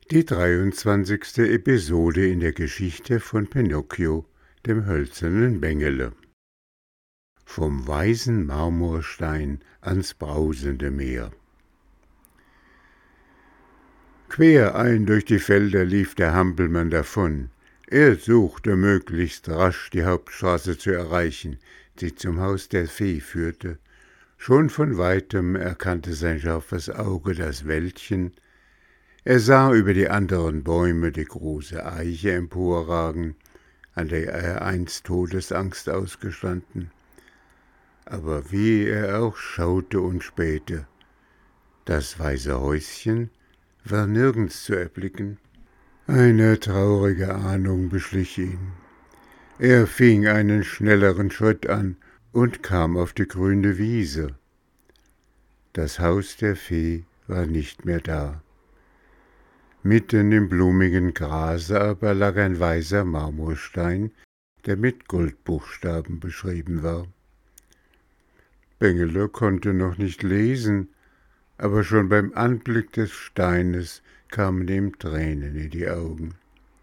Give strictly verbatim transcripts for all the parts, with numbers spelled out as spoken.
Die dreiundzwanzigste Episode in der Geschichte von Pinocchio, dem hölzernen Bengele. Vom weißen Marmorstein ans brausende Meer. Querein durch die Felder lief der Hampelmann davon. Er suchte möglichst rasch die Hauptstraße zu erreichen, die zum Haus der Fee führte. Schon von weitem erkannte sein scharfes Auge das Wäldchen. Er sah über die anderen Bäume die große Eiche emporragen, an der er einst Todesangst ausgestanden. Aber wie er auch schaute und spähte, das weiße Häuschen war nirgends zu erblicken. Eine traurige Ahnung beschlich ihn. Er fing einen schnelleren Schritt an und kam auf die grüne Wiese. Das Haus der Fee war nicht mehr da. Mitten im blumigen Grase aber lag ein weißer Marmorstein, der mit Goldbuchstaben beschrieben war. Bengele konnte noch nicht lesen, aber schon beim Anblick des Steines kamen ihm Tränen in die Augen.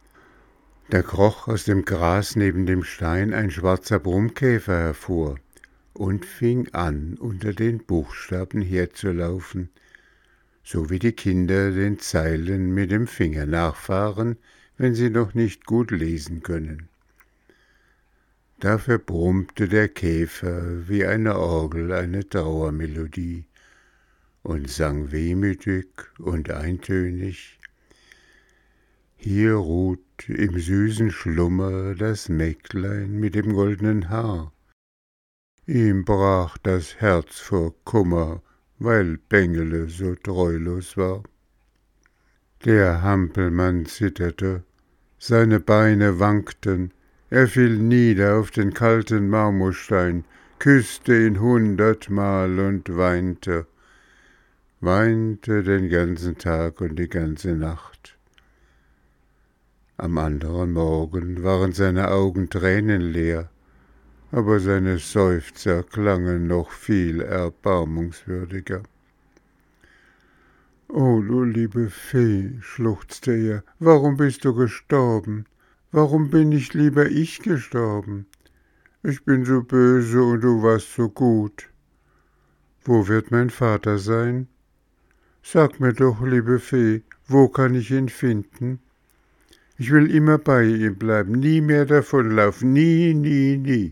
Da kroch aus dem Gras neben dem Stein ein schwarzer Brummkäfer hervor und fing an, unter den Buchstaben herzulaufen, so wie die Kinder den Zeilen mit dem Finger nachfahren, wenn sie noch nicht gut lesen können. Dafür brummte der Käfer wie eine Orgel eine Trauermelodie und sang wehmütig und eintönig: Hier ruht im süßen Schlummer das Mägdlein mit dem goldenen Haar. Ihm brach das Herz vor Kummer, weil Bengele so treulos war. Der Hampelmann zitterte, seine Beine wankten, er fiel nieder auf den kalten Marmorstein, küsste ihn hundertmal und weinte, weinte den ganzen Tag und die ganze Nacht. Am anderen Morgen waren seine Augen tränenleer, aber seine Seufzer klangen noch viel erbarmungswürdiger. »O, du liebe Fee«, schluchzte er, »warum bist du gestorben? Warum bin nicht lieber ich gestorben? Ich bin so böse und du warst so gut. Wo wird mein Vater sein? Sag mir doch, liebe Fee, wo kann ich ihn finden? Ich will immer bei ihm bleiben, nie mehr davonlaufen, nie, nie, nie.«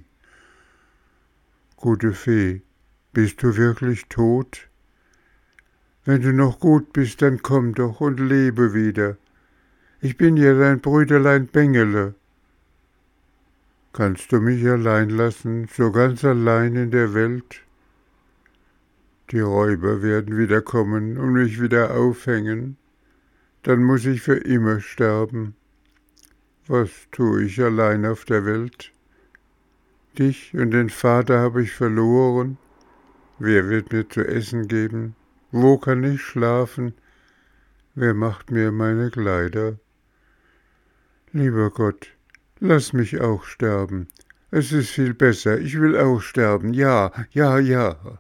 »Gute Fee, bist du wirklich tot? Wenn du noch gut bist, dann komm doch und lebe wieder. Ich bin ja dein Brüderlein Bengele. Kannst du mich allein lassen, so ganz allein in der Welt? Die Räuber werden wieder kommen und mich wieder aufhängen. Dann muss ich für immer sterben. Was tue ich allein auf der Welt? Dich und den Vater habe ich verloren. Wer wird mir zu essen geben? Wo kann ich schlafen? Wer macht mir meine Kleider? Lieber Gott, lass mich auch sterben. Es ist viel besser. Ich will auch sterben. Ja, ja, ja.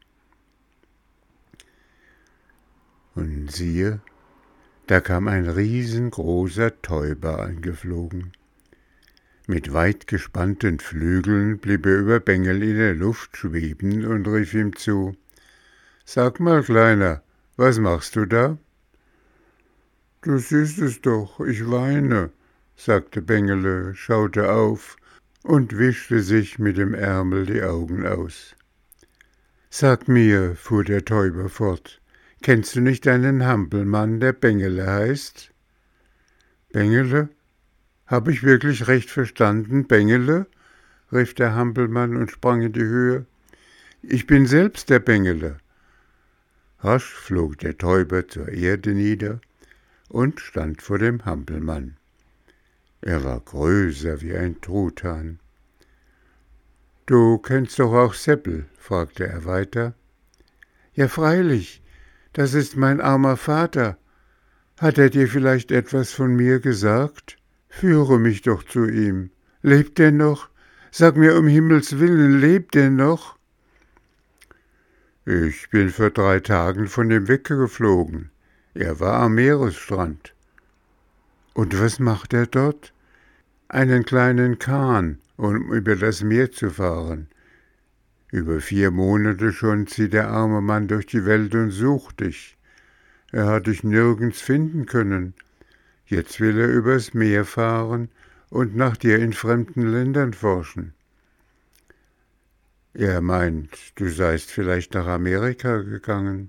Und siehe, da kam ein riesengroßer Täuber angeflogen. Mit weit gespannten Flügeln blieb er über Bengel in der Luft schweben und rief ihm zu: »Sag mal, Kleiner, was machst du da?« »Du siehst es doch, ich weine«, sagte Bengele, schaute auf und wischte sich mit dem Ärmel die Augen aus. »Sag mir«, fuhr der Täuber fort, »kennst du nicht einen Hampelmann, der Bengele heißt?« »Bengele? Hab ich wirklich recht verstanden, Bengele?«, rief der Hampelmann und sprang in die Höhe. »Ich bin selbst der Bengele.« Rasch flog der Täuber zur Erde nieder und stand vor dem Hampelmann. Er war größer wie ein Truthahn. »Du kennst doch auch Seppel?«, fragte er weiter. »Ja, freilich, das ist mein armer Vater. Hat er dir vielleicht etwas von mir gesagt? Führe mich doch zu ihm. Lebt er noch? Sag mir um Himmels willen, lebt er noch?« »Ich bin vor drei Tagen von ihm weggeflogen. Er war am Meeresstrand. Und was macht er dort? Einen kleinen Kahn, um über das Meer zu fahren. Über vier Monate schon zieht der arme Mann durch die Welt und sucht dich. Er hat dich nirgends finden können. Jetzt will er übers Meer fahren und nach dir in fremden Ländern forschen. Er meint, du seist vielleicht nach Amerika gegangen.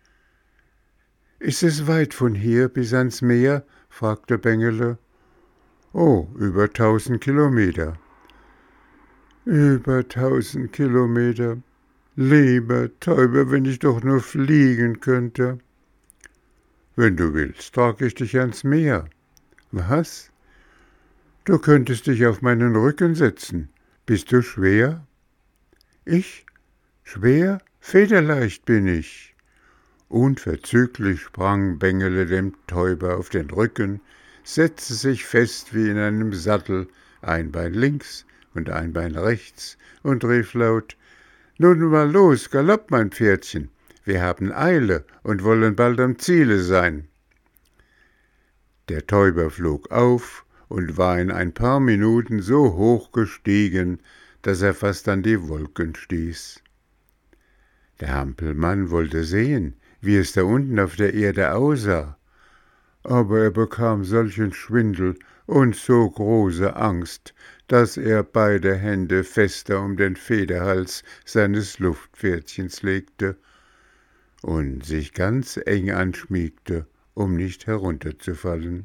»Ist es weit von hier bis ans Meer?« fragte Bengele. »Oh, über tausend Kilometer.« »Über tausend Kilometer. Lieber Täuber, wenn ich doch nur fliegen könnte.« »Wenn du willst, trage ich dich ans Meer.« »Was? Du könntest dich auf meinen Rücken setzen. Bist du schwer?« »Ich? Schwer? Federleicht bin ich.« Unverzüglich sprang Bengele dem Täuber auf den Rücken, setzte sich fest wie in einem Sattel, ein Bein links und ein Bein rechts, und rief laut: »Nun mal los, Galopp, mein Pferdchen, wir haben Eile und wollen bald am Ziele sein.« Der Täuber flog auf und war in ein paar Minuten so hoch gestiegen, dass er fast an die Wolken stieß. Der Hampelmann wollte sehen, wie es da unten auf der Erde aussah, aber er bekam solchen Schwindel und so große Angst, dass er beide Hände fester um den Federhals seines Luftpferdchens legte und sich ganz eng anschmiegte, um nicht herunterzufallen.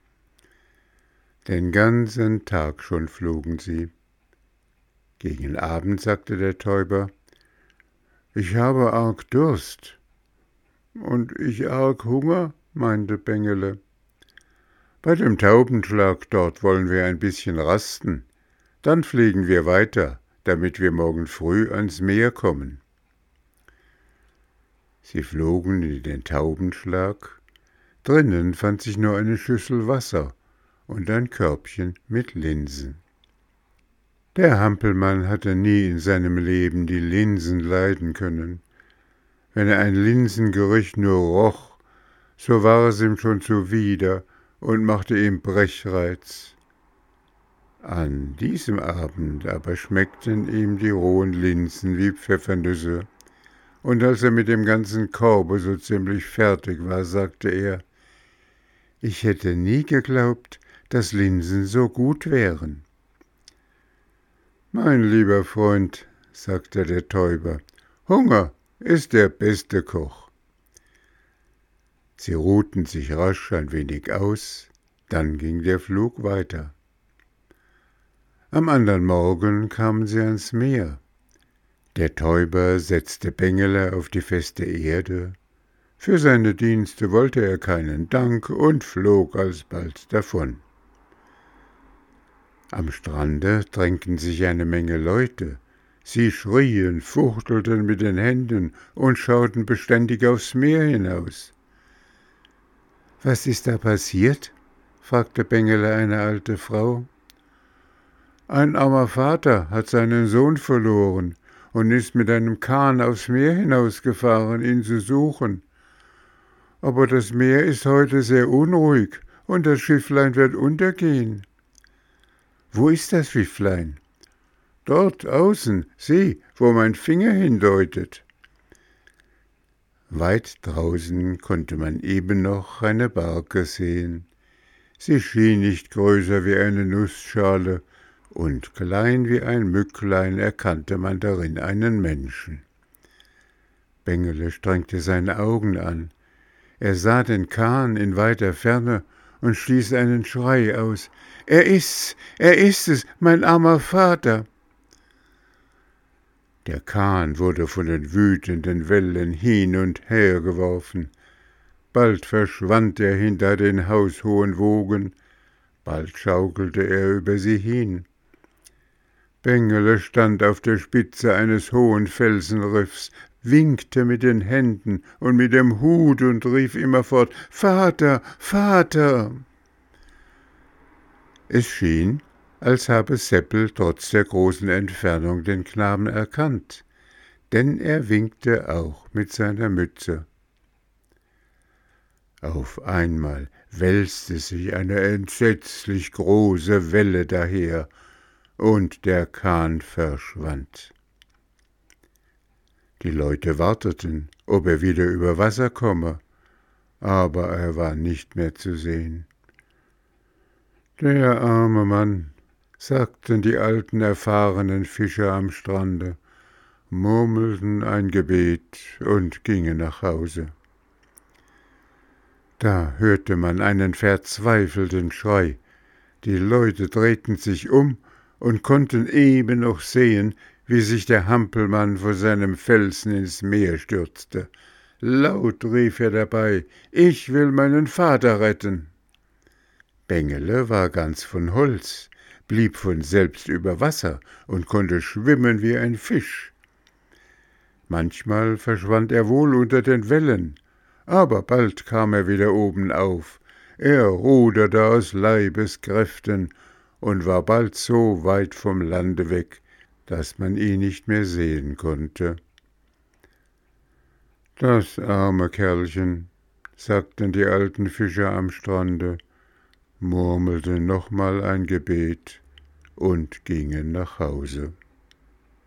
Den ganzen Tag schon flogen sie. Gegen Abend sagte der Täuber: »Ich habe arg Durst.« »Und ich arg Hunger«, meinte Bengele. »Bei dem Taubenschlag dort wollen wir ein bisschen rasten. Dann fliegen wir weiter, damit wir morgen früh ans Meer kommen.« Sie flogen in den Taubenschlag. Drinnen fand sich nur eine Schüssel Wasser und ein Körbchen mit Linsen. Der Hampelmann hatte nie in seinem Leben die Linsen leiden können. Wenn er ein Linsengerücht nur roch, so war es ihm schon zuwider und machte ihm Brechreiz. An diesem Abend aber schmeckten ihm die rohen Linsen wie Pfeffernüsse, und als er mit dem ganzen Korbe so ziemlich fertig war, sagte er: »Ich hätte nie geglaubt, dass Linsen so gut wären.« »Mein lieber Freund«, sagte der Täuber, »Hunger ist der beste Koch.« Sie ruhten sich rasch ein wenig aus, dann ging der Flug weiter. Am andern Morgen kamen sie ans Meer. Der Täuber setzte Bengele auf die feste Erde. Für seine Dienste wollte er keinen Dank und flog alsbald davon. Am Strande drängten sich eine Menge Leute. Sie schrien, fuchtelten mit den Händen und schauten beständig aufs Meer hinaus. »Was ist da passiert?« fragte Bengele eine alte Frau. »Ein armer Vater hat seinen Sohn verloren und ist mit einem Kahn aufs Meer hinausgefahren, ihn zu suchen. Aber das Meer ist heute sehr unruhig und das Schifflein wird untergehen.« »Wo ist das Schifflein?« »Dort außen, sieh, wo mein Finger hindeutet.« Weit draußen konnte man eben noch eine Barke sehen. Sie schien nicht größer wie eine Nussschale, und klein wie ein Mücklein erkannte man darin einen Menschen. Bengele strengte seine Augen an. Er sah den Kahn in weiter Ferne und stieß einen Schrei aus. »Er ist's, er ist es, mein armer Vater!« Der Kahn wurde von den wütenden Wellen hin und her geworfen. Bald verschwand er hinter den haushohen Wogen, bald schaukelte er über sie hin. Bengele stand auf der Spitze eines hohen Felsenriffs, winkte mit den Händen und mit dem Hut und rief immerfort: »Vater, Vater!« Es schien, als habe Seppel trotz der großen Entfernung den Knaben erkannt, denn er winkte auch mit seiner Mütze. Auf einmal wälzte sich eine entsetzlich große Welle daher, und der Kahn verschwand. Die Leute warteten, ob er wieder über Wasser komme, aber er war nicht mehr zu sehen. »Der arme Mann«, sagten die alten erfahrenen Fischer am Strande, murmelten ein Gebet und gingen nach Hause. Da hörte man einen verzweifelten Schrei. Die Leute drehten sich um und konnten eben noch sehen, wie sich der Hampelmann vor seinem Felsen ins Meer stürzte. Laut rief er dabei: »Ich will meinen Vater retten!« Bengele war ganz von Holz, blieb von selbst über Wasser und konnte schwimmen wie ein Fisch. Manchmal verschwand er wohl unter den Wellen, aber bald kam er wieder oben auf. Er ruderte aus Leibeskräften und war bald so weit vom Lande weg, dass man ihn nicht mehr sehen konnte. »Das arme Kerlchen«, sagten die alten Fischer am Strande, murmelten nochmal ein Gebet und gingen nach Hause.